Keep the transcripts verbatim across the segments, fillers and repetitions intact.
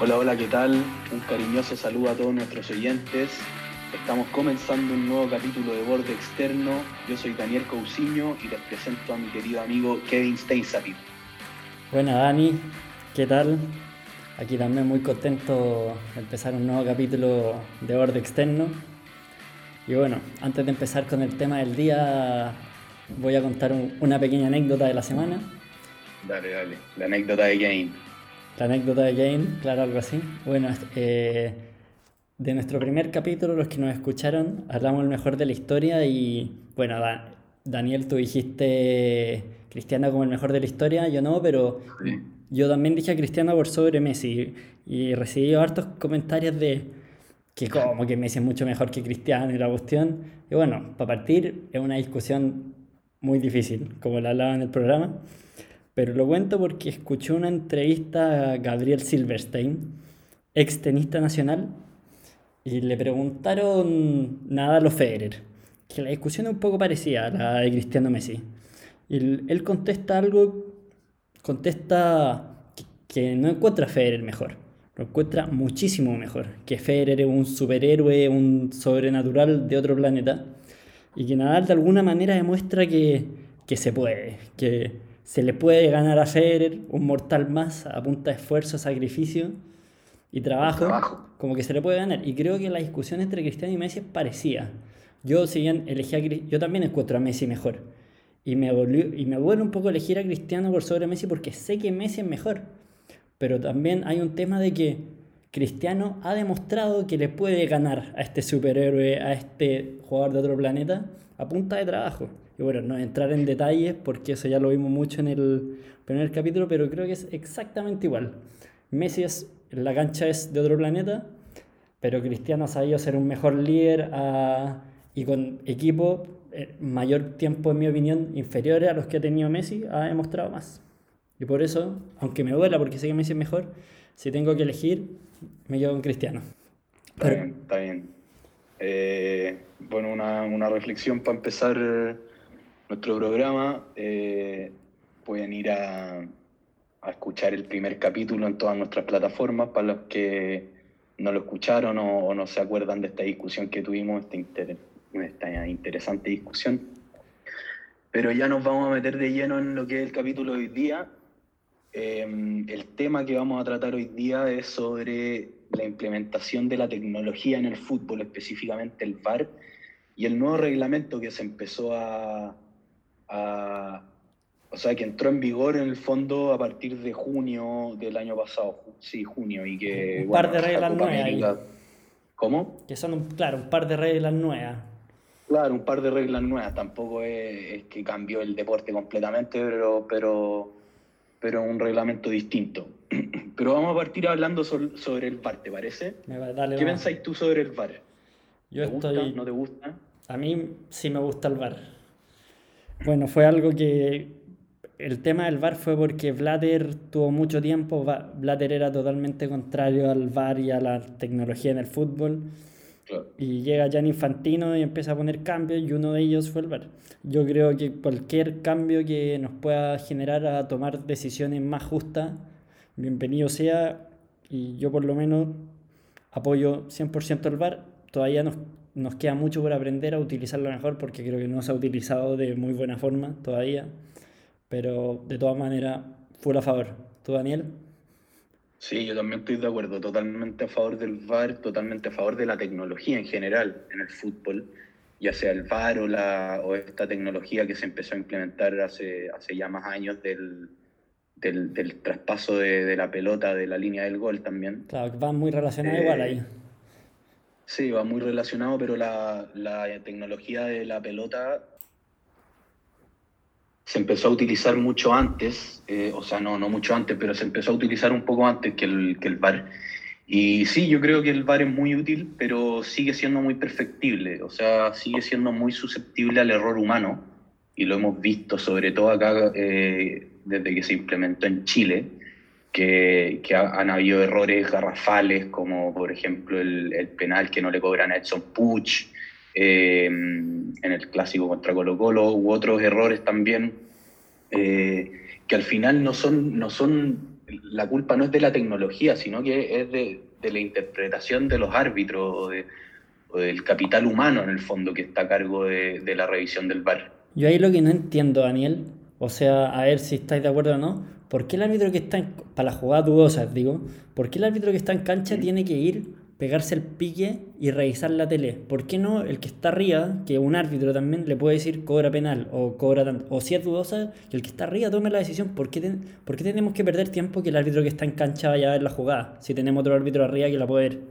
Hola, hola, ¿qué tal? Un cariñoso saludo a todos nuestros oyentes. Estamos comenzando un nuevo capítulo de Borde Externo. Yo soy Daniel Cousiño y les presento a mi querido amigo Kevin Steinsapir. Buena Dani, ¿qué tal? Aquí también muy contento de empezar un nuevo capítulo de Borde Externo. Y bueno, antes de empezar con el tema del día, voy a contar un- una pequeña anécdota de la semana. Dale, dale, la anécdota de Kevin. La anécdota de Jane, claro, algo así. Bueno, eh, de nuestro primer capítulo, los que nos escucharon, hablamos el mejor de la historia y bueno, Da- Daniel, tú dijiste Cristiano como el mejor de la historia, yo no, pero Sí. yo también dije a Cristiano por sobre Messi y recibí hartos comentarios de que como que Messi es mucho mejor que Cristiano y la cuestión. Y bueno, para partir es una discusión muy difícil, como la hablaba en el programa. Pero lo cuento porque escuché una entrevista a Gabriel Silverstein, ex tenista nacional, y le preguntaron Nadal o Federer, que la discusión es un poco parecida a la de Cristiano Messi. Y él, él contesta algo, contesta que, que no encuentra a Federer mejor, lo encuentra muchísimo mejor, que Federer es un superhéroe, un sobrenatural de otro planeta, y que Nadal de alguna manera demuestra que, que se puede, que se le puede ganar a Federer, un mortal más, a punta de esfuerzo, sacrificio y El trabajo, trabajo. como que se le puede ganar. Y creo que la discusión entre Cristiano y Messi es parecida. Yo, si bien elegí a Cri- yo también encuentro a Messi mejor. Y me, volvió, y me duele un poco elegir a Cristiano por sobre Messi porque sé que Messi es mejor. Pero también hay un tema de que Cristiano ha demostrado que le puede ganar a este superhéroe, a este jugador de otro planeta, a punta de trabajo. Y bueno, no entrar en detalles porque eso ya lo vimos mucho en el primer capítulo, pero creo que es exactamente igual. Messi es, en la cancha es de otro planeta, pero Cristiano ha sabido ser un mejor líder a- y con equipo eh, mayor tiempo, en mi opinión, inferiores a los que ha tenido Messi, ha demostrado más. Y por eso, aunque me duela porque sé que Messi es mejor, si tengo que elegir, me quedo con Cristiano. Está Pero bien, está bien. Eh, bueno, una, una reflexión para empezar eh, nuestro programa. Eh, pueden ir a, a escuchar el primer capítulo en todas nuestras plataformas para los que no lo escucharon o, o no se acuerdan de esta discusión que tuvimos, esta, inter- esta interesante discusión. Pero ya nos vamos a meter de lleno en lo que es el capítulo de hoy día. Eh, el tema que vamos a tratar hoy día es sobre la implementación de la tecnología en el fútbol, específicamente el V A R, y el nuevo reglamento que se empezó a, a o sea, que entró en vigor en el fondo a partir de junio del año pasado, sí, junio, y que, un par bueno, de esta reglas Copa nuevas ahí, América, ¿cómo? que son, un, claro, un par de reglas nuevas. Claro, un par de reglas nuevas, tampoco es, es que cambió el deporte completamente, pero, pero, pero un reglamento distinto. Pero vamos a partir hablando sobre, sobre el V A R, ¿te parece? Me va a darle ¿Qué más. pensáis tú sobre el V A R? Yo ¿Te gusta? estoy. ¿No te gusta? A mí sí me gusta el V A R. Bueno, fue algo que. El tema del V A R fue porque Blatter tuvo mucho tiempo. Va- Blatter era totalmente contrario al V A R y a la tecnología en el fútbol. Claro. Y llega Gianni Infantino y empieza a poner cambios y uno de ellos fue el V A R. Yo creo que cualquier cambio que nos pueda generar a tomar decisiones más justas, bienvenido sea. Y yo por lo menos apoyo cien por ciento el V A R. Todavía nos, nos queda mucho por aprender a utilizarlo mejor porque creo que no se ha utilizado de muy buena forma todavía. Pero de todas maneras, full a favor. ¿Tú, Daniel? Sí, yo también estoy de acuerdo, totalmente a favor del V A R, totalmente a favor de la tecnología en general en el fútbol, ya sea el V A R o, la, o esta tecnología que se empezó a implementar hace, hace ya más años del, del, del traspaso de, de la pelota de la línea del gol también. Claro, que van muy relacionados igual ahí. Eh, sí, va muy relacionado, pero la, la tecnología de la pelota se empezó a utilizar mucho antes, eh, o sea, no, no mucho antes, pero se empezó a utilizar un poco antes que el, que el V A R. Y sí, yo creo que el V A R es muy útil, pero sigue siendo muy perfectible, o sea, sigue siendo muy susceptible al error humano, y lo hemos visto sobre todo acá eh, desde que se implementó en Chile, que, que ha, han habido errores garrafales, como por ejemplo el, el penal que no le cobran a Edson Puch, eh, en el clásico contra Colo Colo, u otros errores también, eh, que al final no son, no son la culpa no es de la tecnología, sino que es de, de la interpretación de los árbitros o, de, o del capital humano, en el fondo, que está a cargo de, de la revisión del V A R. Yo ahí lo que no entiendo, Daniel, o sea, a ver si estáis de acuerdo o no, ¿por qué el árbitro que está en, para las jugadas dudosas, digo, ¿por qué el árbitro que está en cancha ¿Mm? tiene que ir, pegarse el pique y revisar la tele? ¿Por qué no el que está arriba, que un árbitro también le puede decir cobra penal o cobra tanto, o si es dudosa, que el que está arriba tome la decisión? ¿Por qué, ten- por qué tenemos que perder tiempo que el árbitro que está en cancha vaya a ver la jugada si tenemos otro árbitro arriba que la puede ver?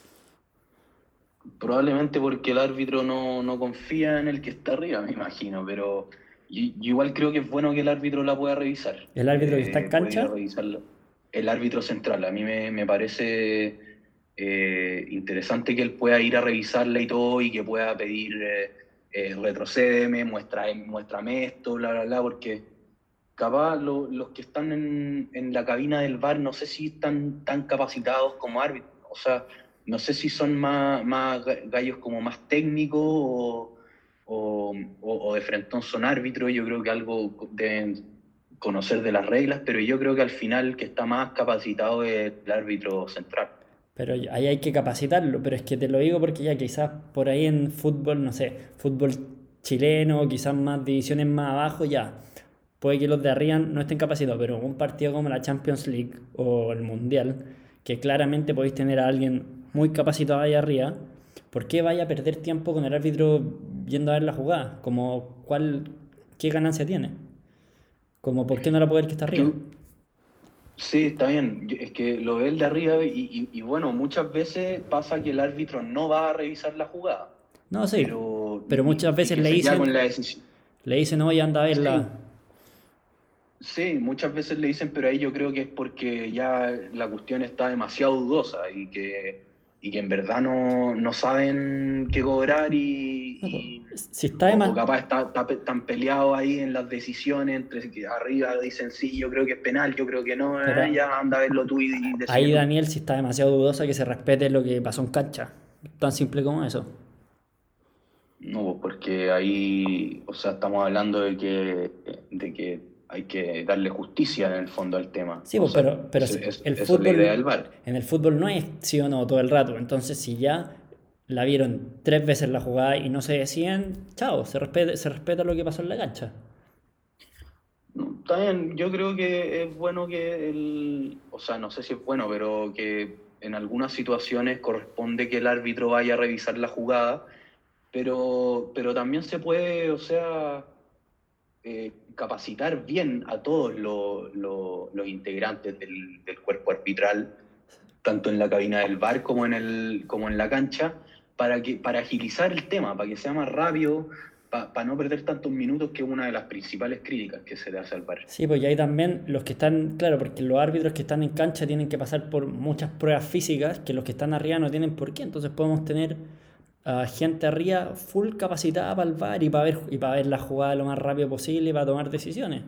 Probablemente porque el árbitro no, no confía en el que está arriba, me imagino, pero yo, yo igual creo que es bueno que el árbitro la pueda revisar. El árbitro que está en Eh, puede ir a cancha, revisarla. El árbitro central, a mí me, me parece eh, interesante que él pueda ir a revisarla y todo y que pueda pedir eh, eh, retrocédeme, muestra, muéstrame esto, bla, bla, bla, porque capaz lo- los que están en, en la cabina del V A R no sé si están tan capacitados como árbitros, o sea, no sé si son más, más ga- gallos como más técnicos o, o, o- o de frentón son árbitros, yo creo que algo deben conocer de las reglas, pero yo creo que al final el que está más capacitado es el árbitro central. pero ahí hay que capacitarlo, pero es que te lo digo porque ya quizás por ahí en fútbol, no sé, fútbol chileno, quizás más divisiones más abajo, ya. Puede que los de arriba no estén capacitados, pero un partido como la Champions League o el Mundial, que claramente podéis tener a alguien muy capacitado ahí arriba, ¿por qué vaya a perder tiempo con el árbitro yendo a ver la jugada? Como, ¿cuál, qué ganancia tiene? Como, ¿por qué no la puede ver que está arriba? Yo, sí, está bien. Yo- Es que lo ve el de arriba y, y- y bueno, muchas veces pasa que el árbitro no va a revisar la jugada, No, sí, pero pero y, muchas y veces que le se queda con dicen, la decisión. le dicen, oye, anda a verla. Sí, sí, muchas veces le dicen, pero ahí yo creo que es porque ya la cuestión está demasiado dudosa y que, y que en verdad no, no saben qué cobrar y, No, po, y- si está de o, más, o capaz está, está pe- tan peleados ahí en las decisiones entre que arriba dicen sí, yo creo que es penal, yo creo que no, pero eh, ya anda a verlo tú y, y decide ahí tú. Daniel, si está demasiado dudosa, que se respete lo que pasó en cancha. Tan simple como eso. No, pues porque ahí, o sea, estamos hablando de que, de que hay que darle justicia en el fondo al tema. Sí, O pues, sea, pero, pero eso, si- eso- el eso es la idea del fútbol, V A R. en el fútbol no es sí o no todo el rato. Entonces, si ya la vieron tres veces la jugada y no se decían, chao, se respeta, se respeta lo que pasó en la cancha. No, está bien, yo creo que es bueno que el, o sea, no sé si es bueno, pero que en algunas situaciones corresponde que el árbitro vaya a revisar la jugada, pero, pero también se puede, o sea, eh, capacitar bien a todos los, los- los integrantes del, del cuerpo arbitral, tanto en la cabina del V A R como en, el, como en la cancha, para, que, para agilizar el tema, para que sea más rápido, pa- para no perder tantos minutos, que es una de las principales críticas que se le hace al V A R. Sí, pues y ahí también los que están, claro, porque los árbitros que están en cancha tienen que pasar por muchas pruebas físicas que los que están arriba no tienen por qué. Entonces podemos tener a gente arriba full capacitada para el V A R y para ver, y para ver la jugada lo más rápido posible y para tomar decisiones.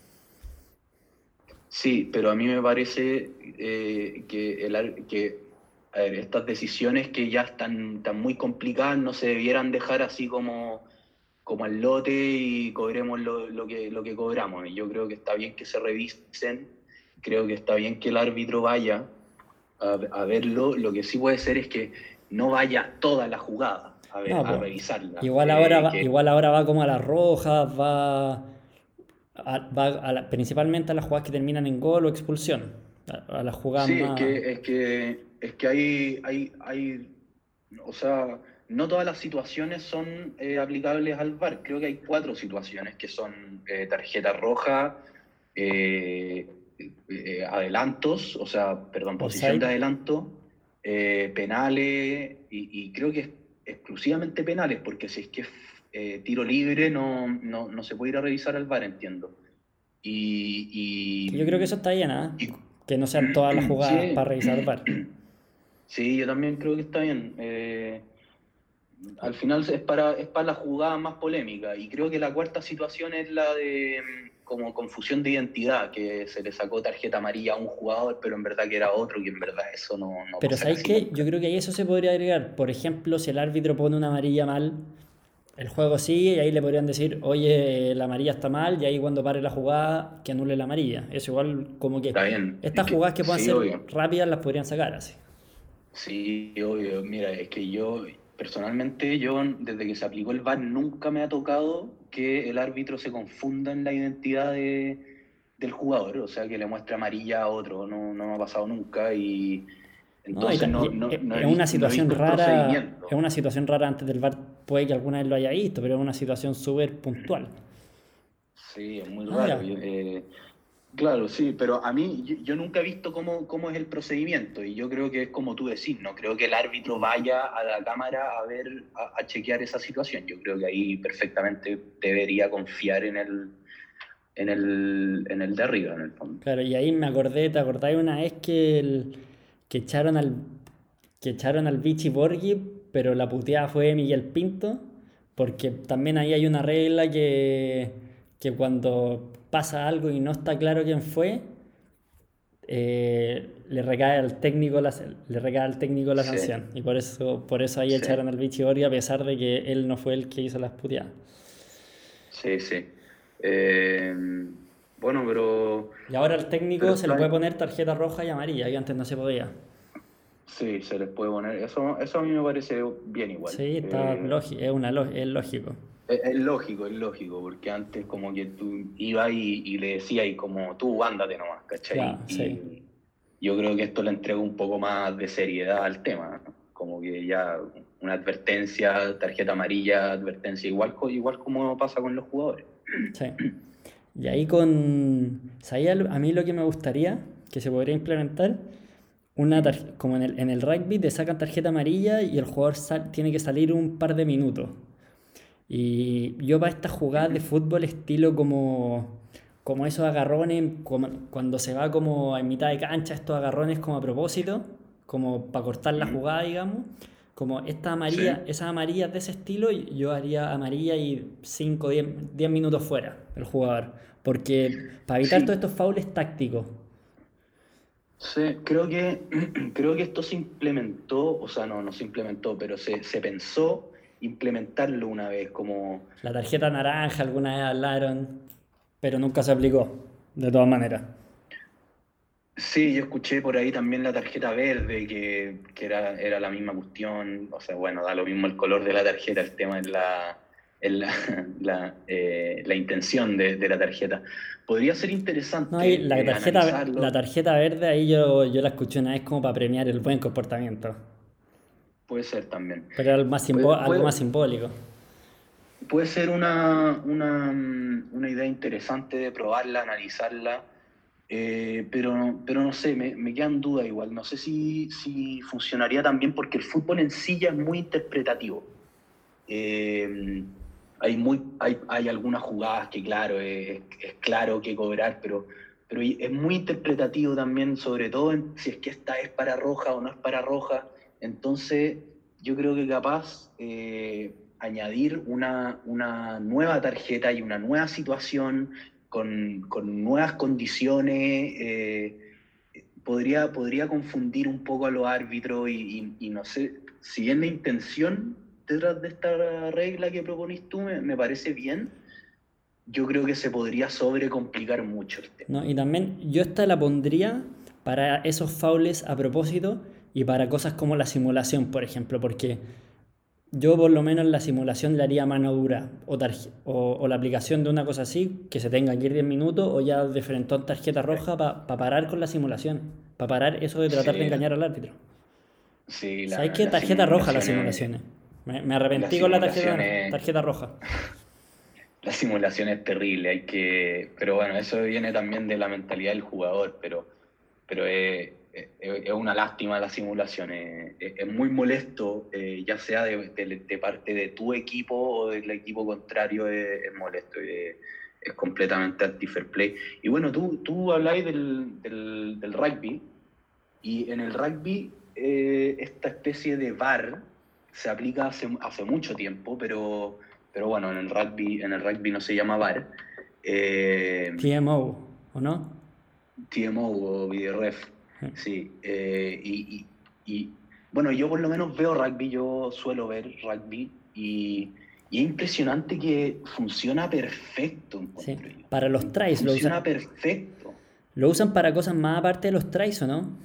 Sí, pero a mí me parece eh, que, el, ar- que a ver, estas decisiones que ya están, están muy complicadas no se debieran dejar así como, como al lote y cobremos lo, lo que, lo que cobramos. Yo creo que está bien que se revisen, creo que está bien que el árbitro vaya a, a verlo. Lo que sí puede ser es que no vaya toda la jugada a, ver, No, a pues revisarla. igual ahora Eh, va, que igual ahora va como a las rojas, va, a, va a la- principalmente a las jugadas que terminan en gol o expulsión. A, a las jugadas Sí, es más. que, es que, es que hay, hay, hay, o sea, no todas las situaciones son eh, aplicables al V A R. Creo que hay cuatro situaciones que son eh, tarjeta roja, eh, eh, adelantos, o sea, perdón, posición de Offside. adelanto, eh, penales, y, y creo que es exclusivamente penales, porque si es que es eh, tiro libre no, no, no se puede ir a revisar al V A R, entiendo. Que yo creo que eso Y, está bien, ¿ah? y, y Que no sean todas las jugadas para sí, revisar V A R. sí, yo también creo que está bien. Eh, al final es para, es para la jugada más polémica. Y creo que la cuarta situación es la de mm, como confusión de identidad, que se le sacó tarjeta amarilla a un jugador, pero en verdad que era otro, que en verdad eso no, no Pero puede ser ¿sabéis así qué? Yo nunca. creo que ahí eso se podría agregar. Por ejemplo, si el árbitro pone una amarilla mal, El juego sí, y ahí le podrían decir, oye, la amarilla está mal, y ahí cuando pare la jugada, que anule la amarilla. Eso igual como que Está bien, es estas que jugadas que puedan sí, ser obvio. rápidas las podrían sacar así. Sí, obvio. Mira, es que yo, personalmente, yo desde que se aplicó el V A R nunca me ha tocado que el árbitro se confunda en la identidad de, del jugador, o sea, que le muestre amarilla a otro, no, no me ha pasado nunca y No, y, entonces ta- no, y no, e- no he es una visto, no he situación visto el rara, es procedimiento. una situación rara antes del V A R, puede que alguna vez lo haya visto, pero es una situación súper puntual. Sí, es muy Ah, raro. ya. Yo, eh, claro, sí, pero a mí yo, yo nunca he visto cómo, cómo es el procedimiento y yo creo que es como tú decís, no creo que el árbitro vaya a la cámara a ver, a, a chequear esa situación. Yo creo que ahí perfectamente debería confiar en el, en el, en el de arriba, en el fondo. Claro, y ahí me acordé, ¿te acordáis una vez que, el- que echaron al, que echaron al Vichy Borghi, pero la puteada fue Miguel Pinto? Porque también ahí hay una regla que, que cuando pasa algo y no está claro quién fue, eh, le recae al técnico la, le recae al técnico la Sí, sanción. Y por eso, por eso ahí sí, echaron al Vichy Borghi a pesar de que él no fue el que hizo las puteadas. sí, sí. Eh, bueno, pero, Y ahora al técnico pero se le está, puede poner tarjeta roja y amarilla, que antes no se podía. sí, se les puede poner. Eso, eso a mí me parece bien igual. Sí, está Eh, lógico, es, una, lo- es lógico. Es, es lógico, es lógico, porque antes como que tú ibas y, y le decías y como tú ándate nomás, ¿cachai? Claro, sí. Y yo creo que esto le entrega un poco más de seriedad al tema, ¿no? Como que ya una advertencia, tarjeta amarilla, advertencia, igual, co- igual como pasa con los jugadores. Sí. Y ahí con... ¿Sabía lo- a mí lo que me gustaría que se podría implementar? Una tar- como en el, en el rugby te sacan tarjeta amarilla y el jugador sal- tiene que salir un par de minutos. Y yo para estas jugadas de fútbol estilo como, como esos agarrones, como cuando se va como en mitad de cancha, estos agarrones como a propósito, como para cortar la Ujú. jugada, digamos. Como esta Sí, amarilla, esas amarillas de ese estilo, yo haría amarilla y cinco diez diez minutos fuera el jugador. Porque para evitar todos sí, estos faules tácticos, sí, creo que, creo que esto se implementó, o sea, no, no se implementó, pero se, se pensó implementarlo una vez, como la tarjeta naranja alguna vez hablaron, pero nunca se aplicó, de todas maneras. sí, yo escuché por ahí también la tarjeta verde, que, que era, era la misma cuestión, o sea, bueno, da lo mismo el color de la tarjeta, el tema es la, es la, la, eh, la intención de, de la tarjeta. Podría ser No, y interesante la eh, tarjeta, la analizarlo, tarjeta verde ahí yo, yo la escuché una vez como para premiar el buen comportamiento, puede ser también. pero era algo más, Puede, simbo- algo más puede, simbólico. puede ser una, una, mm, una idea interesante de probarla, analizarla. Eh, pero, pero no sé, me, me quedan dudas igual. No sé si, si funcionaría también porque el fútbol en sí ya es muy interpretativo. Eh, hay, muy, hay, hay algunas jugadas que, claro, es, es claro que cobrar, pero, pero es muy interpretativo también, sobre todo en si es que esta es para roja o no es para roja. Entonces, yo creo que capaz eh, añadir una, una nueva tarjeta y una nueva situación con, con nuevas condiciones. Eh, podría, podría confundir un poco a los árbitros y, y, y no sé, si bien la intención detrás de esta regla que proponís tú me, me parece bien, yo creo que se podría sobrecomplicar mucho el tema. ¿No? Y también yo esta la pondría para esos faules a propósito y para cosas como la simulación, por ejemplo, porque yo por lo menos la simulación le haría mano dura o, tarje- o, o la aplicación de una cosa así, que se tenga que ir diez minutos o ya de frentón tarjeta roja para parar con la simulación, para parar eso de tratar de Sí, engañar al árbitro. sí, ¿Sabes la, qué? las Tarjeta roja las simulaciones, simulaciones. Me, me las arrepentí con la tarjeta, simulaciones, tarjeta roja. la simulación es terrible, hay que, pero bueno, eso viene también de la mentalidad del jugador, pero, pero es, es, es una lástima la simulación, es, es muy molesto, eh, ya sea de, de, de, parte de tu equipo o del equipo contrario, es, es molesto, es, es completamente anti-fair play. Y bueno, tú, tú habláis del, del, del rugby, y en el rugby eh, esta especie de V A R se aplica hace, hace mucho tiempo, pero, pero bueno, en el rugby, en el rugby no se llama V A R, eh, T M O, ¿o no? T M O o Video Ref, sí. Eh, y, y, y, bueno, yo por lo menos veo rugby, yo suelo ver rugby y, y es impresionante que funciona perfecto, Sí. encuentro yo. Para los tries lo Funciona usan. perfecto. Lo usan para cosas más aparte de los tries, ¿o no?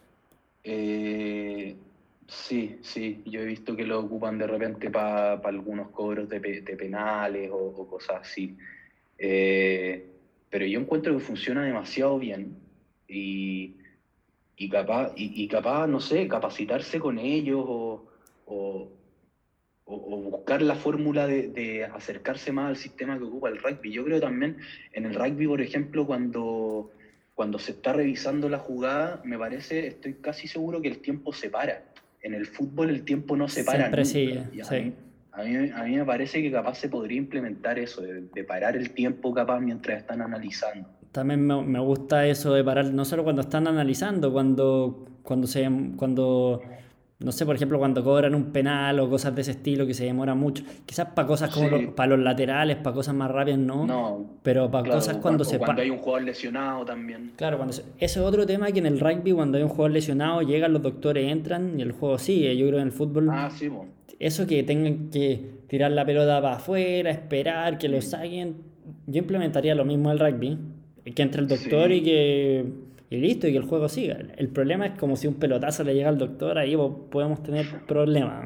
Eh, sí, sí, yo he visto que lo ocupan de repente para algunos cobros de, pe- de penales o, o cosas así. Eh, pero yo encuentro que funciona demasiado bien y, y capaz, y, y capaz, no sé, capacitarse con ellos o, o- o- o buscar la fórmula de, de acercarse más al sistema que ocupa el rugby. Yo creo también en el rugby, por ejemplo, cuando, cuando se está revisando la jugada, me parece, estoy casi seguro que el tiempo se para. En el fútbol el tiempo no se para Siempre sigue, nunca. Y a sí. mí, a mí, a mí me parece que capaz se podría implementar eso, de, de parar el tiempo capaz mientras están analizando. También me, me gusta eso de parar, no solo cuando están analizando, cuando, cuando se, cuando, no sé, por ejemplo, cuando cobran un penal o cosas de ese estilo que se demora mucho. Quizás para cosas como Sí, lo- para los laterales, para cosas más rápidas, no. no, Pero para claro, cosas o cuando cuando, o se cuando hay pa- un jugador lesionado también. Claro, cuando se- ese es otro tema que en el rugby, cuando hay un jugador lesionado, llegan los doctores, entran y el juego sigue. Yo creo que en el fútbol, Ah, sí, bueno. eso que tengan que tirar la pelota para afuera, esperar que lo Mm. saquen, yo implementaría lo mismo en el rugby, que entre el doctor y Sí, que y listo, y que el juego siga. El problema es como si un pelotazo le llega al doctor, ahí po- podemos tener problemas.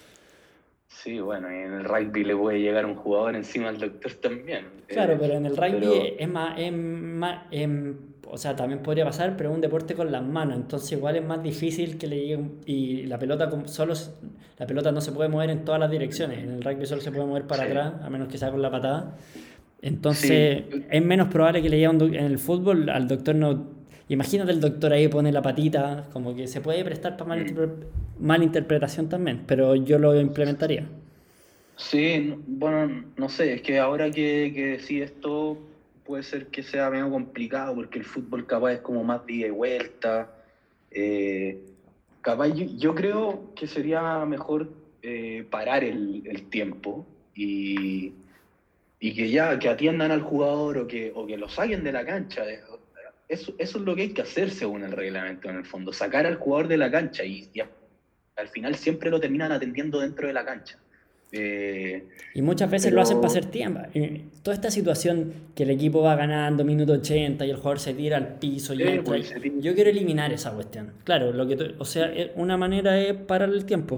sí, bueno, y en el rugby le puede llegar un jugador encima al doctor también. Claro, Eh, pero en el rugby pero es más, es más- em, o sea, también podría pasar, pero es un deporte con las manos, entonces igual es más difícil que le llegue un- y la pelota como- solo s- la pelota no se puede mover en todas las direcciones. En el rugby solo se puede mover para sí, atrás, a menos que sea con la patada. sí, Entonces es menos probable que le llegue a un doc- en el fútbol al doctor no. Imagínate el doctor ahí pone la patita, como que se puede prestar para mm, mala interpretación también, pero yo lo implementaría. sí, no- bueno, no sé, es que ahora que, que decís esto puede ser que sea medio complicado porque el fútbol capaz es como más de ida y vuelta. Eh, capaz yo, yo creo que sería mejor eh, parar el, el tiempo y, y que ya, que atiendan al jugador o que, o que lo saquen de la cancha. Eso, eso es lo que hay que hacer según el reglamento en el fondo, sacar al jugador de la cancha y, y al final siempre lo terminan atendiendo dentro de la cancha. Eh, Y muchas veces lo hacen para hacer pero tiempo. Y toda esta situación que el equipo va ganando minuto ochenta y el jugador se tira al piso y sí, entra. pues, se tiene- Yo quiero eliminar esa cuestión. Claro, lo que tú- o sea, sí, es- una manera es parar el tiempo,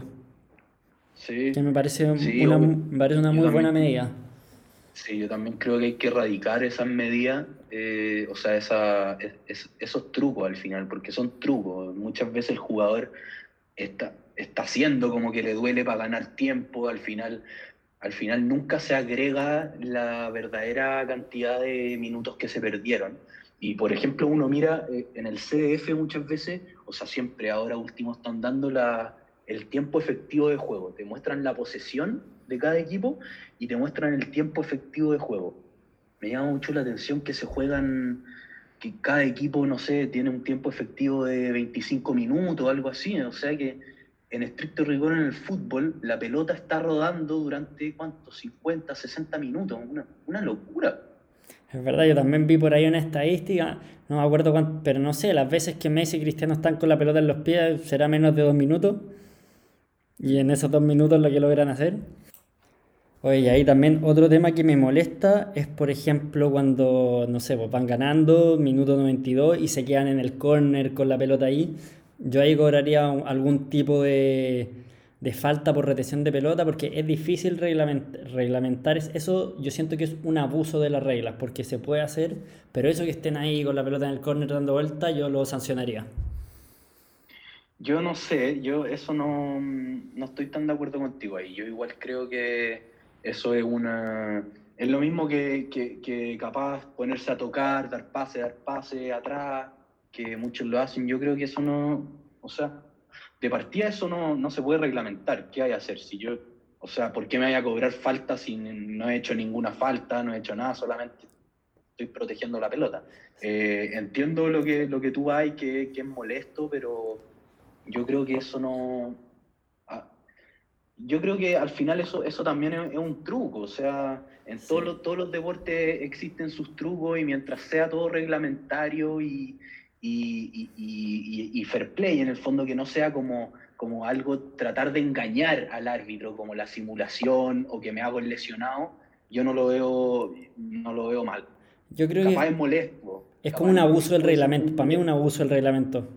que sí, me parece sí, una, obvio. me parece una Yo muy buena también, medida. sí, yo también creo que hay que erradicar esas medidas, eh, o sea, esa, es- es- esos trucos al final, porque son trucos. Muchas veces el jugador está, está haciendo como que le duele para ganar tiempo, al final, al final nunca se agrega la verdadera cantidad de minutos que se perdieron. Y por ejemplo, uno mira eh, en el C D F muchas veces, o sea, siempre ahora último están dando la, el tiempo efectivo de juego. Te muestran la posesión de cada equipo y te muestran el tiempo efectivo de juego. Me llama mucho la atención que se juegan, que cada equipo, no sé, tiene un tiempo efectivo de veinticinco minutos o algo así. O sea que en estricto rigor en el fútbol, la pelota está rodando durante, ¿cuántos? cincuenta, sesenta minutos. Una, una locura. Es verdad, yo también vi por ahí una estadística, no me acuerdo cuánto, pero no sé, las veces que Messi y Cristiano están con la pelota en los pies será menos de dos minutos. Y en esos dos minutos lo que logran hacer. Oye, y ahí también otro tema que me molesta es, por ejemplo, cuando, no sé, pues van ganando, minuto noventa y dos y se quedan en el córner con la pelota ahí. Yo ahí cobraría un- algún tipo de, de falta por retención de pelota porque es difícil reglament- reglamentar es- eso. Yo siento que es un abuso de las reglas porque se puede hacer, pero eso que estén ahí con la pelota en el córner dando vuelta, yo lo sancionaría. Yo no sé, yo eso no, no estoy tan de acuerdo contigo ahí. Yo igual creo que eso es una... Es lo mismo que, que, que capaz ponerse a tocar, dar pase, dar pase atrás, que muchos lo hacen. Yo creo que eso no... O sea, de partida eso no, no se puede reglamentar. ¿Qué hay que hacer? Si yo... O sea, ¿por qué me voy a cobrar falta si no he hecho ninguna falta, no he hecho nada, solamente estoy protegiendo la pelota? Eh, entiendo lo que, lo que tú hay, que, que es molesto, pero yo creo que eso no... ah, yo creo que al final eso, eso también es, es un truco, o sea, en todos Sí. los, todos los deportes existen sus trucos y mientras sea todo reglamentario y, y, y, y, y fair play, en el fondo, que no sea como, como algo, tratar de engañar al árbitro, como la simulación o que me hago el lesionado, yo no lo veo, no lo veo mal. Yo creo Capaz que es molesto, es como capaz un el abuso gol del puede ser muy reglamento. Para mí es un molesto. abuso del reglamento.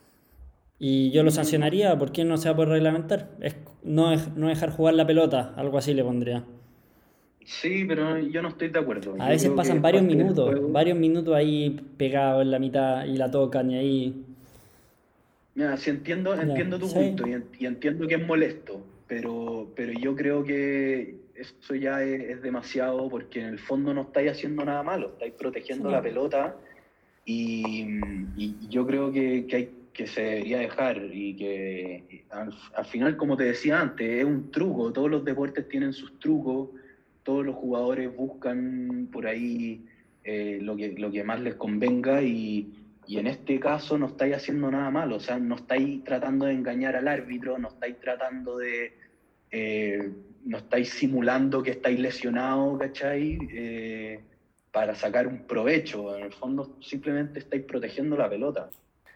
Y yo lo Mm, sancionaría, ¿por qué no se va a poder reglamentar? Es no, dej- no dejar jugar la pelota, algo así le pondría. sí, pero yo no estoy de acuerdo. A Yo veces creo que pasan es varios parte del minutos, juego. varios minutos ahí pegados en la mitad y la tocan y ahí. Mira, sí entiendo, Ya, entiendo tu sí, punto y, en- y entiendo que es molesto, pero, pero yo creo que eso ya es, es demasiado porque en el fondo no estáis haciendo nada malo, estáis sí, protegiendo la no. pelota y, y yo creo que, que, hay, que se debería dejar y que al, al final, como te decía antes, es un truco, todos los deportes tienen sus trucos, todos los jugadores buscan por ahí eh, lo, que, lo que más les convenga y, y en este caso no estáis haciendo nada malo, o sea, no estáis tratando de engañar al árbitro, no estáis tratando de... Eh, no estáis simulando que estáis lesionados, ¿cachai? Eh, para sacar un provecho. En el fondo simplemente estáis protegiendo la pelota.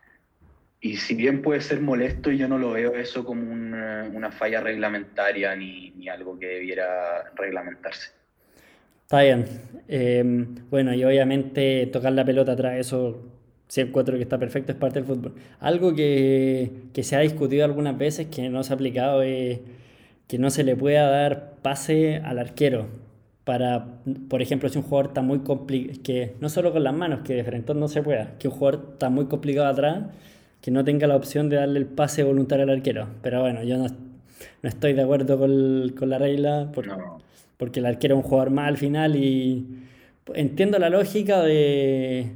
Y si bien puede ser molesto, yo no lo veo eso como una, una falla reglamentaria ni, ni algo que debiera reglamentarse. Está bien. Eh, bueno, y obviamente tocar la pelota atrás, eso sí encuentro que está perfecto, es parte del fútbol. Algo que, que se ha discutido algunas veces, que no se ha aplicado, es que no se le pueda dar pase al arquero. Para, por ejemplo, si un jugador está muy complicado, que no solo con las manos, que de frente no se pueda, que un jugador está muy complicado atrás, que no tenga la opción de darle el pase voluntario al arquero. Pero bueno, yo no, no estoy de acuerdo con, con la regla, por- No, porque el arquero es un jugador más al final y entiendo la lógica de,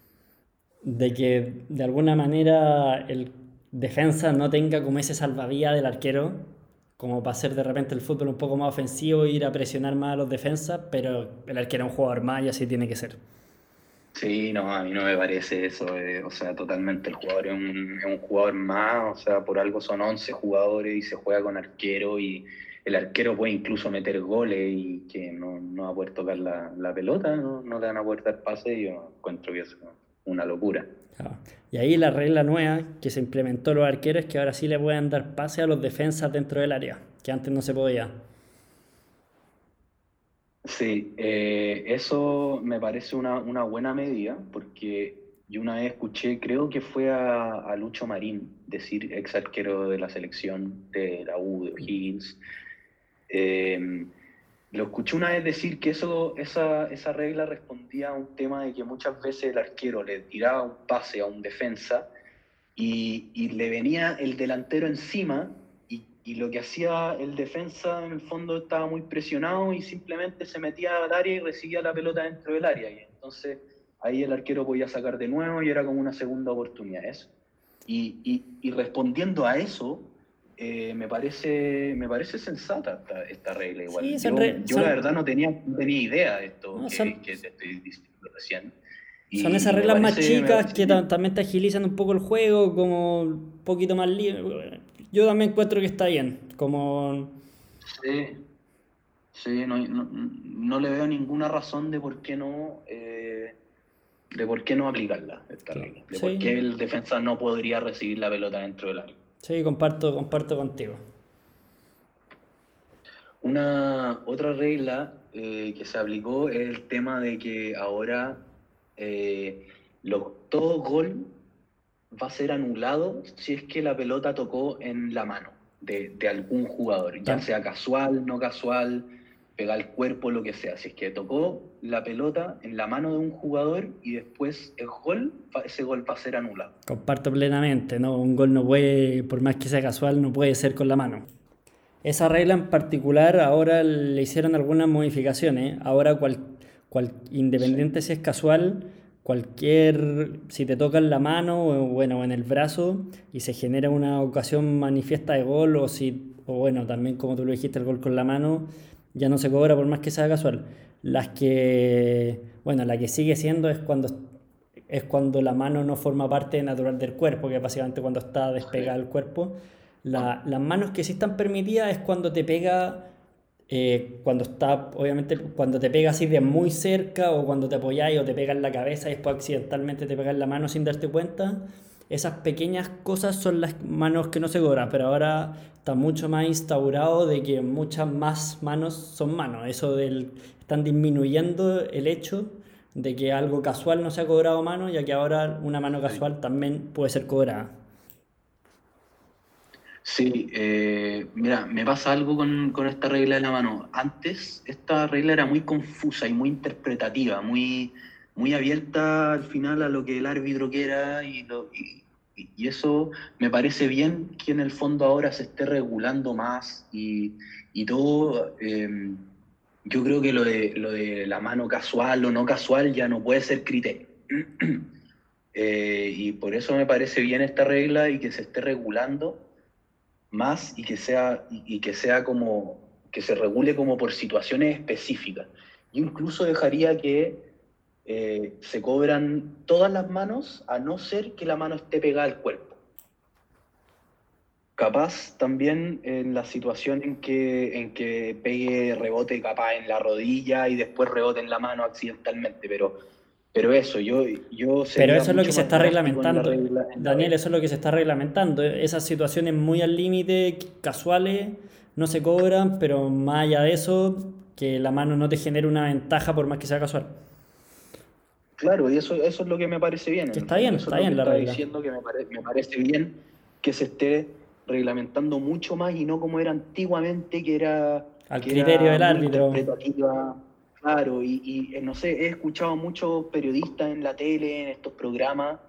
de que de alguna manera el defensa no tenga como ese salvavidas del arquero, como para hacer de repente el fútbol un poco más ofensivo e ir a presionar más a los defensas, pero el arquero es un jugador más y así tiene que ser. sí, no, a mí no me parece eso. Eh, o sea, totalmente el jugador es un, es un jugador más. O sea, por algo son once jugadores y se juega con arquero y el arquero puede incluso meter goles y que no, no va a poder tocar la, la pelota, no, no le van a poder dar pase y yo encuentro que es una locura. Claro. Y ahí la regla nueva que se implementó los arqueros es que ahora sí le pueden dar pase a los defensas dentro del área, que antes no se podía. Sí, eh, eso me parece una, una buena medida porque yo una vez escuché, creo que fue a, a Lucho Marín, decir ex arquero de la selección de la U de O'Higgins. eh, lo escuché una vez decir que eso, esa, esa regla respondía a un tema de que muchas veces el arquero le tiraba un pase a un defensa y, y le venía el delantero encima y, y lo que hacía el defensa en el fondo estaba muy presionado y simplemente se metía al área y recibía la pelota dentro del área y entonces ahí el arquero podía sacar de nuevo y era como una segunda oportunidad eso. Y, y, y respondiendo a eso, eh, me, parece, me parece sensata esta, esta regla igual. Sí, son, Yo, re- yo la son, verdad no tenía, no tenía idea de esto no, que, son, que te estoy diciendo recién. son esas Y, y me reglas más parece, me chicas parece que ta- bien. también te agilizan un poco el juego, como un poquito más libre. Yo también encuentro que está bien, como... Sí, sí, no, no, no le veo ninguna razón de por qué no, eh, de por qué no aplicarla, esta Claro. regla, de por qué Sí, el defensa no podría recibir la pelota dentro del área. sí, comparto, comparto contigo. Una otra regla eh, que se aplicó es el tema de que ahora eh, los, todo gol va a ser anulado si es que la pelota tocó en la mano de, de algún jugador, ya Tam- sea casual, no casual, pegar el cuerpo, lo que sea. Si es que tocó la pelota en la mano de un jugador y después es gol, ese gol va a ser anulado. comparto plenamente, ¿no? Un gol no puede, por más que sea casual, no puede ser con la mano. Esa regla en particular ahora le hicieron algunas modificaciones. Ahora cual, cual- Sí. independiente si es casual, cualquier, si te toca en la mano o bueno, o en el brazo y se genera una ocasión manifiesta de gol o si, o bueno, también como tú lo dijiste, el gol con la mano, ya no se cobra por más que sea casual. Las que, bueno, la que sigue siendo es cuando es cuando la mano no forma parte natural del cuerpo, que es básicamente cuando está despegada Sí. del cuerpo. La- las manos que sí están permitidas es cuando te pega eh, cuando está, obviamente, cuando te pega así de muy cerca o cuando te apoyáis o te pega en la cabeza y después accidentalmente te pega en la mano sin darte cuenta, esas pequeñas cosas son las manos que no se cobran, pero ahora está mucho más instaurado de que muchas más manos son manos. Eso del, están disminuyendo el hecho de que algo casual no se ha cobrado mano, ya que ahora una mano Sí. casual también puede ser cobrada. Sí, eh, mira, me pasa algo con, con esta regla de la mano. Antes esta regla era muy confusa y muy interpretativa, muy, muy abierta al final a lo que el árbitro quiera y, lo- y, y eso me parece bien que en el fondo ahora se esté regulando más y, y todo. Eh, yo creo que lo de, lo de la mano casual o no casual ya no puede ser criterio. Eh, y por eso me parece bien esta regla y que se esté regulando más y que sea, y, y que sea como, que se regule como por situaciones específicas. Yo incluso dejaría que eh, se cobran todas las manos a no ser que la mano esté pegada al cuerpo. Capaz también en la situación en que, en que pegue rebote capaz en la rodilla y después rebote en la mano accidentalmente, pero, pero eso, yo, yo Pero sería eso es lo que mucho se más está drástico en la reglamentando. regla. En la Daniel, regla. eso es lo que se está reglamentando. Esas situaciones muy al límite, casuales, no se cobran, pero más allá de eso, que la mano no te genere una ventaja por más que sea casual. Claro, y eso, eso es lo que me parece bien Que en el está bien, fondo, eso es está lo que bien la estaba regla. diciendo, que me, pare- me parece bien que se esté reglamentando mucho más y no como era antiguamente, que era, Al que criterio era del muy árbitro. interpretativa, claro, y, y, eh, no sé, he escuchado muchos periodistas en la tele, en estos programas,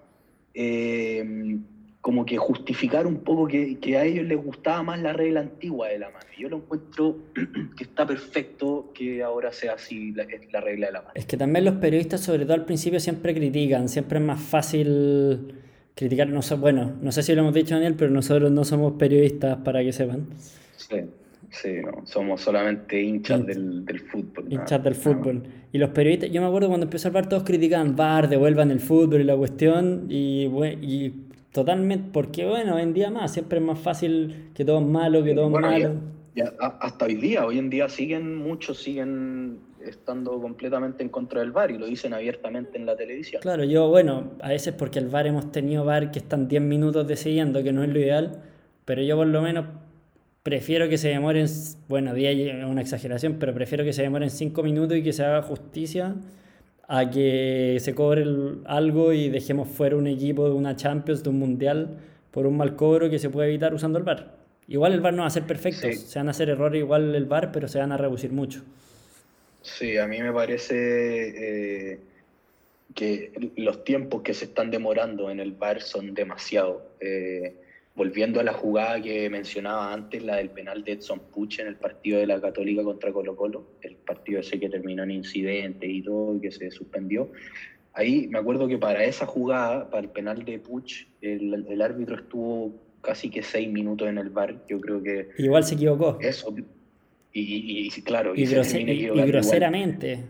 eh, como que justificar un poco que, que a ellos les gustaba más la regla antigua de la mano. Yo lo encuentro que está perfecto que ahora sea así la, la regla de la mano. Es que también los periodistas, sobre todo al principio, siempre critican. Siempre es más fácil criticar. No sé, bueno, no sé si lo hemos dicho, Daniel, pero nosotros no somos periodistas para que sepan. Sí, sí, no, somos solamente hinchas Hinch- del, del fútbol, nada, Hinchas del nada más. fútbol. Y los periodistas, yo me acuerdo cuando empezó el V A R, todos criticaban V A R, devuelvan el fútbol y la cuestión. Y, bue- y totalmente, porque bueno, hoy en día más, siempre es más fácil que todo es malo, que Sí, todo es bueno, ya, malo. ya a- hasta hoy día, hoy en día siguen, muchos siguen estando completamente en contra del V A R y lo dicen abiertamente en la televisión. Claro, yo, bueno, a veces porque el V A R hemos tenido V A R que están diez minutos decidiendo, que no es lo ideal, pero yo por lo menos prefiero que se demoren, bueno, diez es una exageración, pero prefiero que se demoren cinco minutos y que se haga justicia a que se cobre el- algo y dejemos fuera un equipo de una Champions, de un Mundial, por un mal cobro que se puede evitar usando el V A R. Igual el V A R no va a ser perfecto, Sí, se van a hacer errores igual el V A R, pero se van a reducir mucho. sí, a mí me parece eh, que los tiempos que se están demorando en el V A R son demasiado. Eh, volviendo a la jugada que mencionaba antes, la del penal de Edson Puch en el partido de la Católica contra Colo-Colo, el partido ese que terminó en incidente y todo, y que se suspendió. Ahí me acuerdo que para esa jugada, para el penal de Puch, el, el árbitro estuvo casi que seis minutos en el V A R. Yo creo que Igual se equivocó. eso, y, y, y claro, y Y, se grose- termina y, y equivocando igual. groseramente.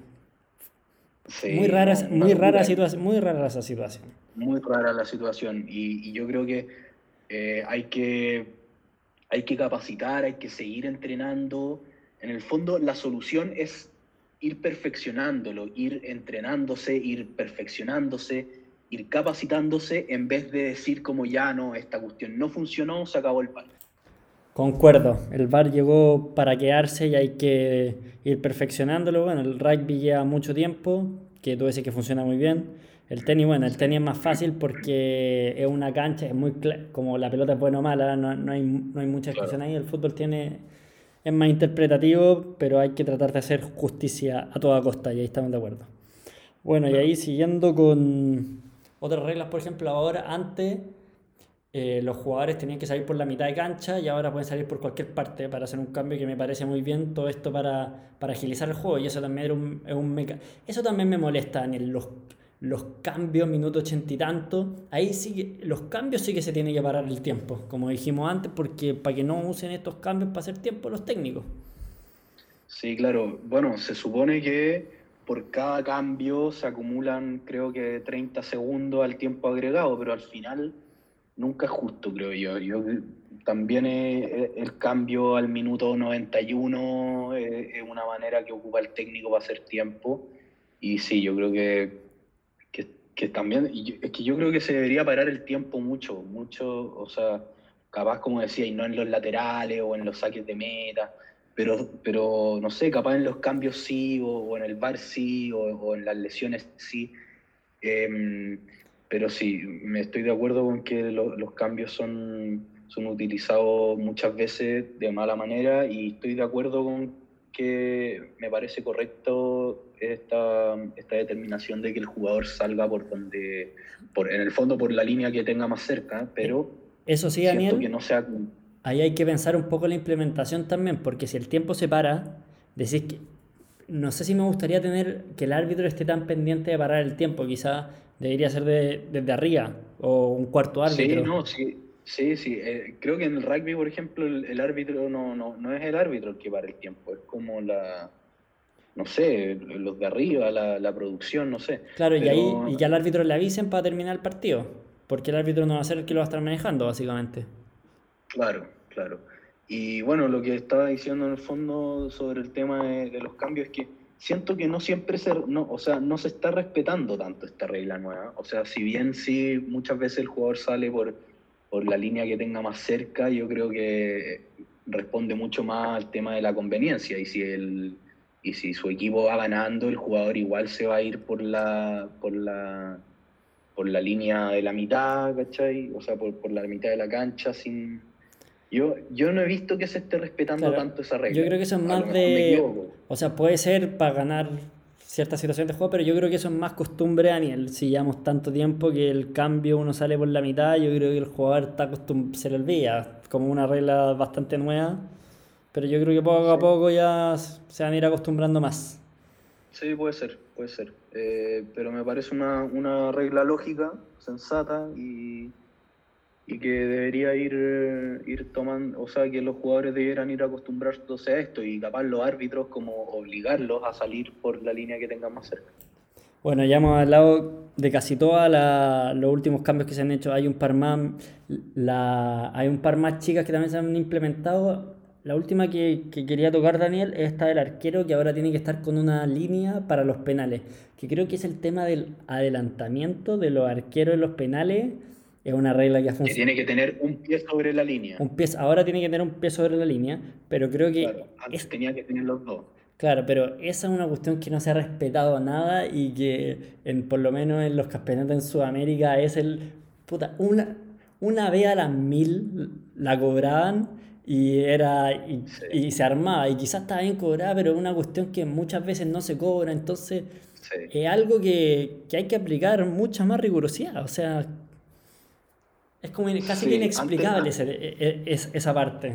Muy Sí, rara, no, una muy rara locura. situación, muy rara esa situación. Muy rara la situación y, y yo creo que, eh, hay que hay que capacitar, hay que seguir entrenando. En el fondo, la solución es ir perfeccionándolo, ir entrenándose, ir perfeccionándose, ir capacitándose en vez de decir como ya no, esta cuestión no funcionó, se acabó el V A R. Concuerdo, el V A R llegó para quedarse y hay que ir perfeccionándolo. Bueno, el rugby lleva mucho tiempo, que tú decís que funciona muy bien. El tenis, bueno, el Sí, tenis es más fácil porque es una cancha, es muy cla- como la pelota es buena o mala, no, no hay, no hay mucha discusión claro, ahí. El fútbol tiene, es más interpretativo, pero hay que tratar de hacer justicia a toda costa y ahí estamos de acuerdo. Bueno, y claro. ahí siguiendo con otras reglas, por ejemplo, ahora antes eh, los jugadores tenían que salir por la mitad de cancha y ahora pueden salir por cualquier parte para hacer un cambio que me parece muy bien. Todo esto para, para agilizar el juego y eso también era un, es un meca- Eso también me molesta, Daniel, los, los cambios, minuto ochenta y tanto. Ahí sí que, los cambios sí que se tiene que parar el tiempo, como dijimos antes, porque para que no usen estos cambios para hacer tiempo los técnicos. Sí, claro. Bueno, se supone que por cada cambio se acumulan, creo que treinta segundos al tiempo agregado, pero al final nunca es justo, creo yo. Yo también eh, el cambio al minuto noventa y uno eh, es una manera que ocupa el técnico para hacer tiempo. Y sí, yo creo que, que, que también, y yo- es que yo creo que se debería parar el tiempo mucho, mucho, o sea, capaz como decía, y no en los laterales o en los saques de meta, pero, pero no sé, capaz en los cambios sí, o, o en el V A R sí, o, o en las lesiones sí. Eh, pero sí, me estoy de acuerdo con que lo- los cambios son, son utilizados muchas veces de mala manera y estoy de acuerdo con que me parece correcto esta, esta determinación de que el jugador salga por donde, por, en el fondo por la línea que tenga más cerca, Eh, pero Eso sí, siento que Daniel, no sea... ahí hay que pensar un poco la implementación también, porque si el tiempo se para, decís que no sé si me gustaría tener que el árbitro esté tan pendiente de parar el tiempo, quizá debería ser de- desde arriba o un cuarto Sí, árbitro. no, sí, sí, sí. Eh, creo que en el rugby, por ejemplo, el, el árbitro no, no, no es el árbitro el que para el tiempo, es como la, no sé, los de arriba, la, la producción, no sé. Claro, y ahí y Pero ya al árbitro le avisen para terminar el partido, porque el árbitro no va a ser el que lo va a estar manejando, básicamente. claro, claro. Y bueno, lo que estaba diciendo en el fondo sobre el tema de, de los cambios es que siento que no siempre se, no, o sea, no se está respetando tanto esta regla nueva. O sea, si bien sí muchas veces el jugador sale por, por la línea que tenga más cerca, yo creo que responde mucho más al tema de la conveniencia. Y si el, y si su equipo va ganando, el jugador igual se va a ir por la, por la, por la línea de la mitad, ¿cachai? O sea, por, por la mitad de la cancha sin yo, yo no he visto que se esté respetando Claro, tanto esa yo regla. creo que eso es A lo más mejor me de, equivoco. o sea, puede ser para ganar ciertas situaciones de juego, pero yo creo que eso es más costumbre, Daniel. Si llevamos tanto tiempo que el cambio uno sale por la mitad, yo creo que el jugador está acostum se le olvida, como una regla bastante nueva, pero yo creo que poco a Sí, poco ya se van a ir acostumbrando más. sí, puede ser, puede ser. Eh, pero me parece una, una regla lógica, sensata y, y que debería ir, eh, ir tomando, o sea, que los jugadores debieran ir acostumbrándose a esto y capaz los árbitros como obligarlos a salir por la línea que tengan más cerca. Bueno, ya hemos hablado de casi todos los últimos cambios que se han hecho. Hay un par más, la, hay un par más chicas que también se han implementado. La última que, que quería tocar, Daniel, es esta del arquero que ahora tiene que estar con una línea para los penales. Que creo que es el tema del adelantamiento de los arqueros en los penales. Es una regla que ha Que funcionado. tiene que tener un pie sobre la línea. Un pie, ahora tiene que tener un pie sobre la línea, pero creo que Claro, antes es tenía que tener los dos. claro, pero esa es una cuestión que no se ha respetado nada y que en, por lo menos en los campeonatos en Sudamérica es el... Puta, una, una vez a las mil la cobraban y, era, y, Sí, y se armaba. Y quizás estaba bien cobrada, pero es una cuestión que muchas veces no se cobra. Entonces sí. es algo que, que hay que aplicar mucha más rigurosidad. O sea, es como in- casi que Sí, antes, inexplicable ese- e- e- es- esa parte.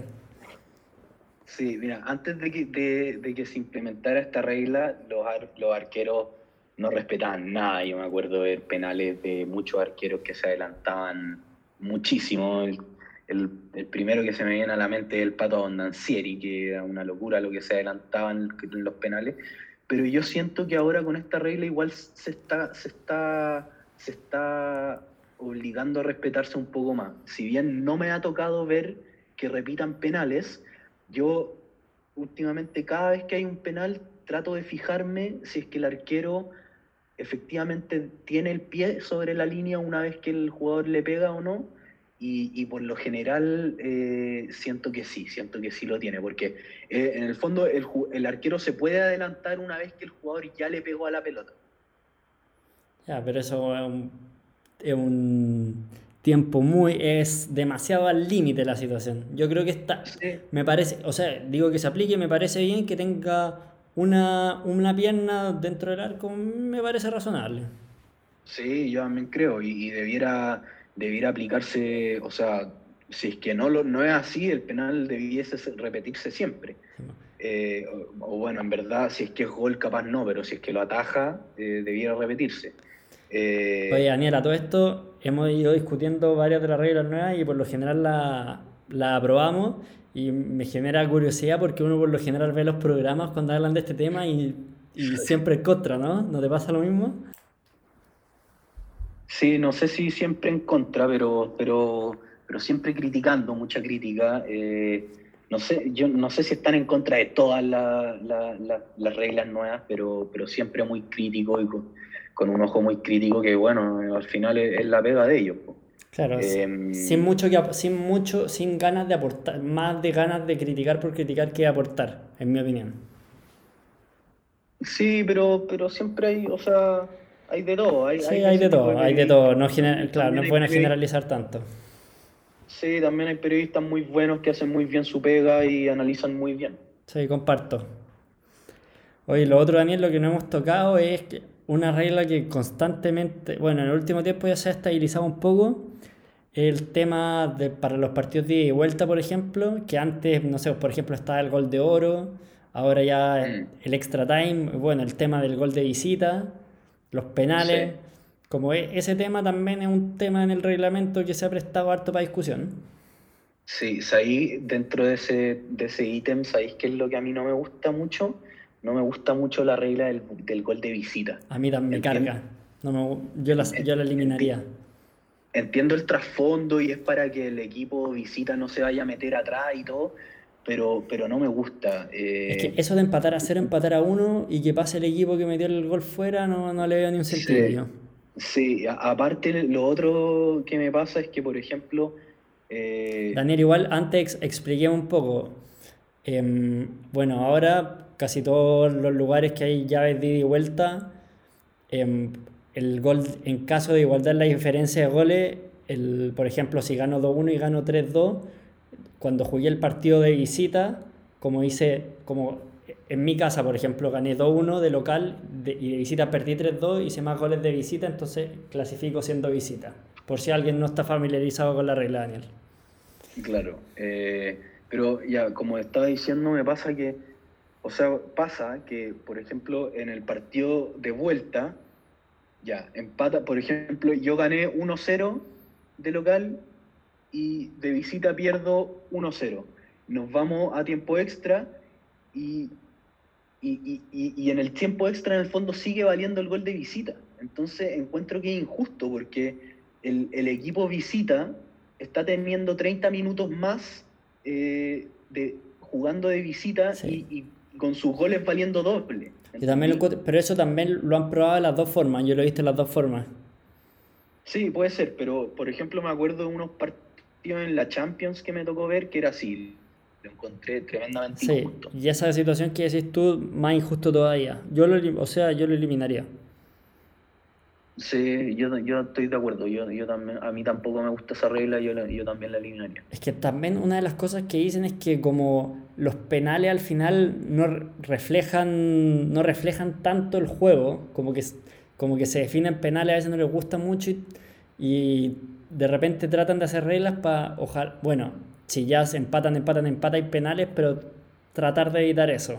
sí, mira, antes de que, de, de que se implementara esta regla, los, ar- los arqueros no respetaban nada. Yo me acuerdo de penales de muchos arqueros que se adelantaban muchísimo. El, el- el primero que se me viene a la mente es el Pato Abondancieri, que era una locura lo que se adelantaban en los penales. Pero yo siento que ahora con esta regla igual se está, se está, se está obligando a respetarse un poco más. Si bien no me ha tocado ver que repitan penales, yo últimamente cada vez que hay un penal trato de fijarme si es que el arquero efectivamente tiene el pie sobre la línea una vez que el jugador le pega o no. Y, y por lo general eh, siento que sí, siento que sí lo tiene, porque eh, en el fondo el, el arquero se puede adelantar una vez que el jugador ya le pegó a la pelota. Ya, pero eso es un, es un tiempo muy, es demasiado al límite la situación. Yo creo que está, Sí, me parece, o sea, digo que se aplique, me parece bien que tenga una, una pierna dentro del arco, me parece razonable. sí, yo también creo, y, y debiera, debiera aplicarse, o sea, si es que no, lo, no es así, el penal debiese ser- repetirse siempre. Eh, o, o bueno, en verdad, si es que es gol, capaz no, pero si es que lo ataja, eh, debiera repetirse. Oye, Eh, Daniela, todo esto hemos ido discutiendo varias de las reglas nuevas y por lo general la, la aprobamos y me genera curiosidad porque uno por lo general ve los programas cuando hablan de este tema y, y siempre es contra, ¿no? ¿No te pasa lo mismo? Sí, no sé si siempre en contra, pero, pero, pero siempre criticando, mucha crítica. Eh, no sé, yo no sé si están en contra de todas la- la- la- las reglas nuevas, pero, pero siempre muy crítico y con, con un ojo muy crítico que, bueno, al final es, es la pega de ellos, po. Claro, s- sin Eh, mucho que, ap- sin mucho, sin ganas de aportar, más de ganas de criticar por criticar que aportar, en mi opinión. sí, pero, pero siempre hay, o sea, hay de todo. Hay, Sí, hay hay ese de tipo todo, de hay de todo. periodistas. No gener- También, claro, no también es hay bueno periodistas. generalizar tanto. Sí, también hay periodistas muy buenos que hacen muy bien su pega y analizan muy bien. Sí, comparto. Oye, lo otro, Daniel, lo que no hemos tocado es que una regla que constantemente, bueno, en el último tiempo ya se ha estabilizado un poco, el tema de para los partidos de ida y vuelta, por ejemplo, que antes, no sé, por ejemplo, estaba el gol de oro, ahora ya Mm, el extra time, bueno, el tema del gol de visita, los penales, sí. como e- ese tema también es un tema en el reglamento que se ha prestado harto para discusión. Sí, ahí dentro de ese, de ese ítem, ¿sabéis qué es lo que a mí no me gusta mucho? No me gusta mucho la regla del, del gol de visita. A mí también me Entiendo, carga, no me- yo, las, yo la eliminaría. entiendo el trasfondo y es para que el equipo visita no se vaya a meter atrás y todo, pero, pero no me gusta. Es que Eh, eso de empatar a cero, empatar a uno y que pase el equipo que metió el gol fuera, no, no le veo ni un sentido sí, yo. sí, a- aparte lo otro que me pasa es que, por ejemplo, eh, Daniel, igual antes ex- expliqué un poco. Em, bueno, ahora casi todos los lugares que hay llaves de ida y vuelta, em, el gol, en caso de igualdad en la diferencia de goles, el, por ejemplo, si gano dos uno y gano tres dos, cuando jugué el partido de visita, como hice, como en mi casa, por ejemplo, gané dos uno de local de- y de visita perdí tres dos, hice más goles de visita, entonces clasifico siendo visita. Por si alguien no está familiarizado con la regla, Daniel. claro, eh, pero ya, como estaba diciendo, me pasa que, o sea, pasa que, por ejemplo, en el partido de vuelta, ya, empata, por ejemplo, yo gané uno cero de local y de visita pierdo uno cero. Nos vamos a tiempo extra y, y, y, y, y en el tiempo extra, en el fondo, sigue valiendo el gol de visita. Entonces, encuentro que es injusto porque el, el equipo visita está teniendo treinta minutos más eh, de, jugando de visita Sí. y, y con sus goles valiendo doble. Yo también lo ¿Entendí? encuentro- pero eso también lo han probado de las dos formas, yo lo he visto de las dos formas. Sí, puede ser, pero por ejemplo me acuerdo de unos partidos en la Champions que me tocó ver que era así. Lo encontré tremendamente Sí, injusto. y esa situación que decís tú, más injusto todavía. Yo lo, elim- o sea, yo lo eliminaría. Sí, yo, yo estoy de acuerdo. Yo, yo también, a mí tampoco me gusta esa regla, yo, la- yo también la eliminaría. Es que también una de las cosas que dicen es que como los penales al final no re- reflejan, no reflejan tanto el juego, como que, s- como que se definen penales, a veces no les gusta mucho y, y de repente tratan de hacer reglas para, ojalá, bueno, si ya se empatan, empatan, empatan, hay penales, pero tratar de evitar eso.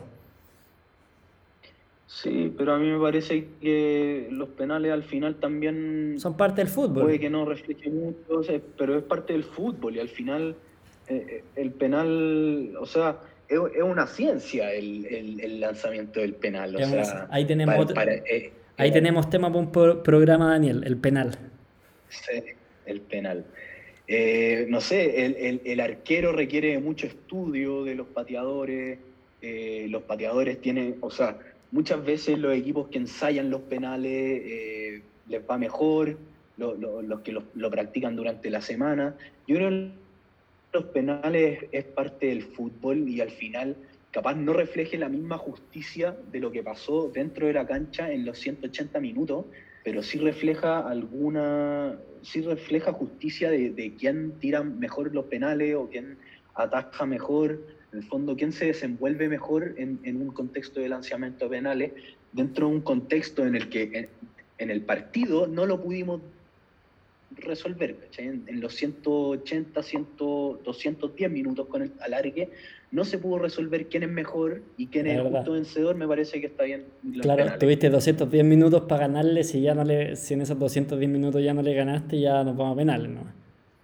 Sí, pero a mí me parece que los penales al final también Son parte del fútbol. puede que no refleje mucho, o sea, pero es parte del fútbol y al final eh, eh, el penal, o sea, es, es una ciencia el, el- el lanzamiento del penal, o Es una- sea, ahí tenemos para, otro- para, eh, ahí claro, tenemos tema para un pro- programa, Daniel, el penal. sí, el penal. Eh, no sé, el, el- el arquero requiere de mucho estudio de los pateadores, eh, los pateadores tienen, o sea, muchas veces los equipos que ensayan los penales eh, les va mejor, lo- lo- los que lo, lo practican durante la semana. Yo creo que los penales es parte del fútbol y al final capaz no refleje la misma justicia de lo que pasó dentro de la cancha en los ciento ochenta minutos, pero sí refleja alguna, sí refleja justicia de, de quién tira mejor los penales o quién ataja mejor, en el fondo quién se desenvuelve mejor en, en un contexto de lanzamiento de penales, dentro de un contexto en el que en, en el partido no lo pudimos resolver, ¿cachai? En, en los ciento ochenta, cien, doscientos diez minutos con el alargue, no se pudo resolver quién es mejor y quién Es es el verdad. justo vencedor, me parece que está bien los Claro, penales. tuviste doscientos diez minutos para ganarle, si ya no le, si en esos doscientos diez minutos ya no le ganaste, ya nos vamos a penales, ¿no?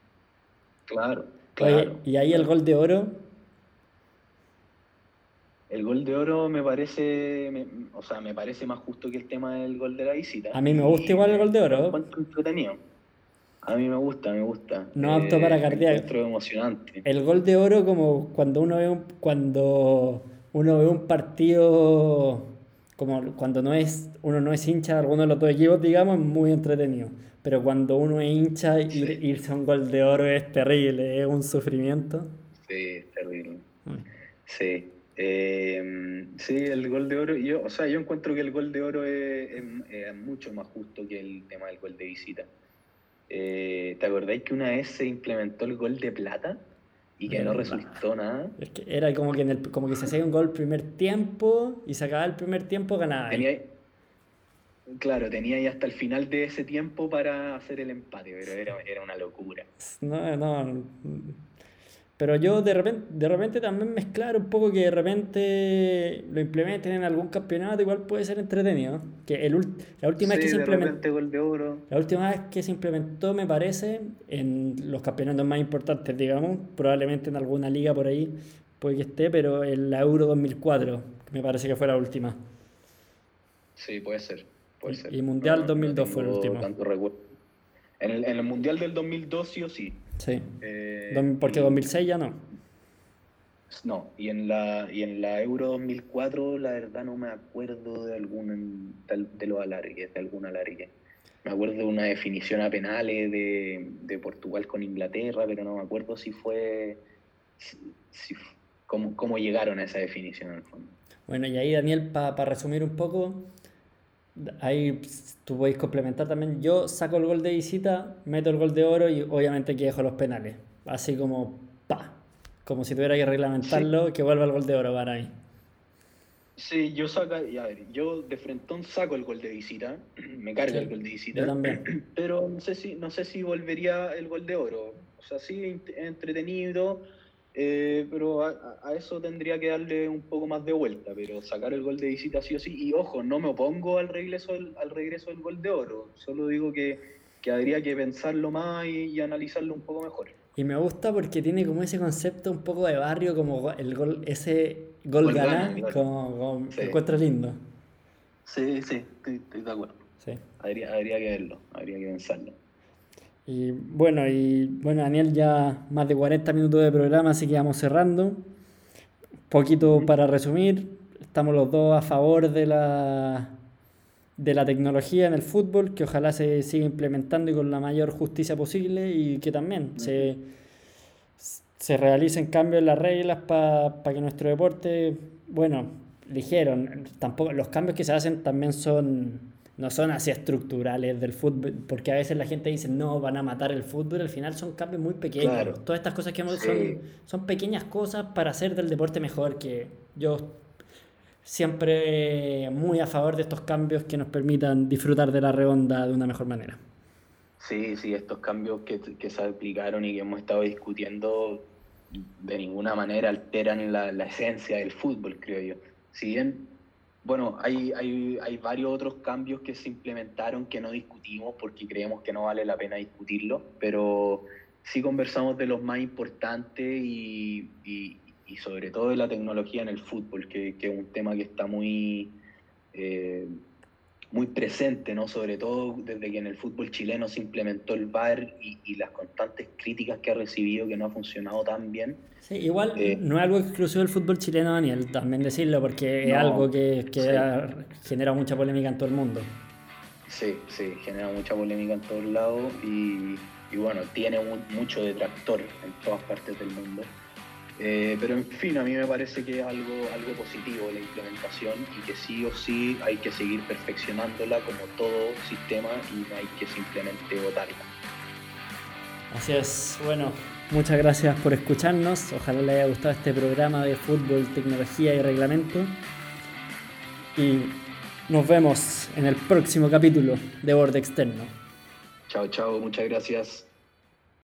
Claro, Oye, claro, y ahí el claro. gol de oro, El gol de oro me parece, me- o sea, me parece más justo que el tema del gol de la visita. A mí me gusta Y igual el me gol de lo oro. encuentro entretenido. A mí me gusta, me gusta. No apto para Eh, lo cardíaco. encuentro emocionante. El gol de oro como cuando uno ve un, cuando uno ve un partido, como cuando no es, uno no es hincha de alguno de los dos equipos, digamos, es muy entretenido. Pero cuando uno es hincha, ir, Sí, irse a un gol de oro es terrible, es un sufrimiento. sí, es terrible. Mm. Sí. Eh, sí, el gol de oro, yo, o sea, yo encuentro que el gol de oro es, es- es mucho más justo que el tema del gol de visita. Eh, ¿te acordáis que una vez se implementó el gol de plata y que no ¿Verdad? resultó nada? Es que era como que, en el, como que se hacía un gol primer tiempo y se acababa el primer tiempo, ganaba ahí. Tenía, claro, tenía ahí hasta el final de ese tiempo para hacer el empate, pero era, era una locura. No, no. Pero yo de repente, de repente también mezclar un poco que de repente lo implementen en algún campeonato, igual puede ser entretenido. Que el, ult- la última Sí, vez que se de implementó, repente gol de oro. la última vez que se implementó, me parece, en los campeonatos más importantes, digamos, probablemente en alguna liga por ahí puede que esté, pero en la Euro dos mil cuatro, que me parece que fue la última. Sí, puede ser, puede Y, ser. y Mundial No, no dos mil dos fue el tengo último. tanto recuerdo. En el, en el Mundial del dos mil dos sí o sí. Sí. Eh, Dos- Porque y dos mil seis ya no. no, y en la, y en la Euro dos mil cuatro la verdad no me acuerdo de algún de, de los alargues, de algún alargue. Me acuerdo de una definición a penales de, de Portugal con Inglaterra, pero no me acuerdo si fue si, si- cómo, cómo llegaron a esa definición en el fondo. Bueno, y ahí Daniel, para resumir un poco, ahí ps, tú podéis complementar también. Yo saco el gol de visita, meto el gol de oro y obviamente que dejo los penales. Así como, pa, como si tuviera que Sí, reglamentarlo, que vuelva el gol de oro para mí. sí, yo saca, y a ver, yo de frentón saco el gol de visita, me carga el Sí, gol de yo visita, también. pero no sé si, no sé si volvería el gol de oro. O sea, sí, ent- entretenido, eh, pero a, a- a eso tendría que darle un poco más de vuelta, pero sacar el gol de visita sí o sí. Y ojo, no me opongo al regreso del, al regreso del gol de oro, solo digo que, que habría que pensarlo más y, y analizarlo un poco mejor. Y me gusta porque tiene como ese concepto un poco de barrio, como go- el gol, ese gol Gol gana, gana, claro. como, como- lo Sí, encuentro lindo. sí, sí, estoy, estoy de acuerdo. Sí. Habría, habría que verlo, habría que pensarlo. Y bueno, y bueno, Daniel, ya más de cuarenta minutos de programa, así que vamos cerrando. Poquito Ujú. para resumir, estamos los dos a favor de la, de la tecnología en el fútbol, que ojalá se siga implementando y con la mayor justicia posible y que también Ujú. se, se realicen cambios en las reglas para que nuestro deporte, bueno, ligero, tampoco, los cambios que se hacen también son, no son así estructurales del fútbol, porque a veces la gente dice, no, van a matar el fútbol, al final son cambios muy Claro, pequeños. Todas estas cosas que hemos son, sí, son pequeñas cosas para hacer del deporte mejor, que yo siempre muy a favor de estos cambios que nos permitan disfrutar de la redonda de una mejor manera. sí, sí, estos cambios que, que se aplicaron y que hemos estado discutiendo de ninguna manera alteran la, la esencia del fútbol, creo yo. Si bien, bueno, hay, hay, hay varios otros cambios que se implementaron que no discutimos porque creemos que no vale la pena discutirlo, pero sí conversamos de los más importantes y, y, y sobre todo de la tecnología en el fútbol, que, que es un tema que está muy... Eh, muy presente, ¿no? Sobre todo desde que en el fútbol chileno se implementó el V A R y, y las constantes críticas que ha recibido que no ha funcionado tan bien. Sí, igual Eh, no es algo exclusivo del fútbol chileno, Daniel, también decirlo, porque es algo no, que, que sí, ha- genera mucha polémica en todo el mundo. sí, sí, genera mucha polémica en todos lados y, y bueno, tiene mu- mucho detractor en todas partes del mundo. Eh, pero en fin, a mí me parece que es algo, algo positivo la implementación y que sí o sí hay que seguir perfeccionándola como todo sistema y no hay que simplemente votarla. Así es, bueno, muchas gracias por escucharnos, ojalá les haya gustado este programa de fútbol, tecnología y reglamento y nos vemos en el próximo capítulo de Borde Externo. Chao, chao, muchas gracias.